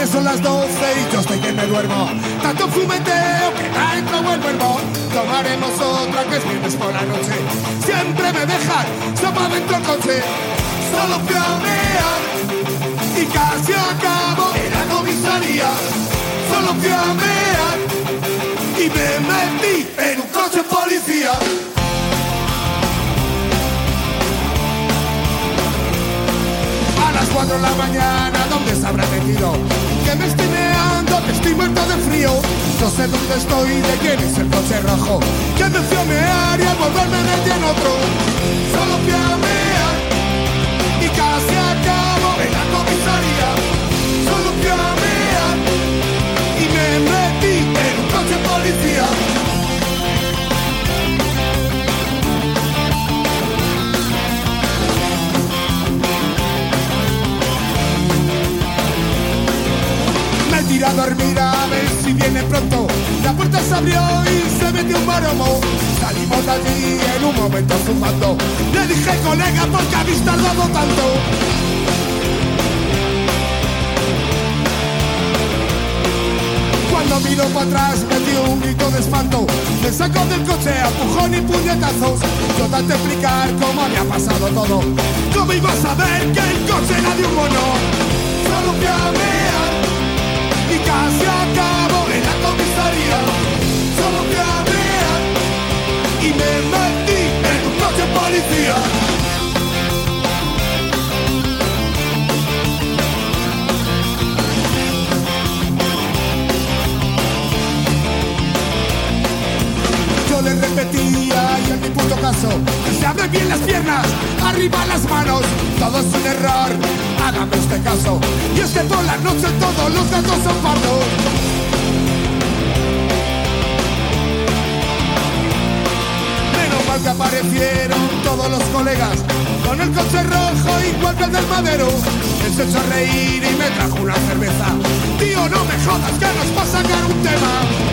son las 12 y yo estoy que me duermo. Tanto fumeteo que dentro vuelvo el bo. Tomaremos otra que es viernes por la noche. Siempre me dejan sopa dentro del coche. Solo fui a mear y casi acabo en la comisaría. Solo fui a mear y me metí en un coche policía. A las 4 de la mañana, ¿dónde se habrá metido? Que me estoy meando, que estoy muerto de frío. No sé dónde estoy, de quién es el coche rojo. Que me fui a mear y al volver me metí en otro. Solo fui a mear y casi acabo en la comisaría. Solo fui a mear y me metí en un coche policía. Me tiré a dormir a ver si viene pronto. La puerta se abrió y se metió un maromo. Salimos de allí en un momento fumando. Le dije, colega, ¿por qué habéis tardado tanto? Cuando miro para atrás me dio un grito de espanto. Me sacó del coche a empujón y puñetazos. Yo tanto explicar cómo había pasado todo. ¿Cómo iba a saber que el coche era de un mono? Solo fui a mear y casi acabo en la comisaría. Solo fui a mear y me metí en un coche policía. Yo le repetía y en mi puto caso, que se abren bien las piernas, arriba las manos, todo es un error, hágame usted caso. Y es que por la noche todos los gatos son pardos. Menos mal que aparecieron todos los colegas, con el coche rojo igual que el del Madero. Él se echó a reír y me trajo una cerveza. Tío, no me jodas, que nos va a sacar un tema.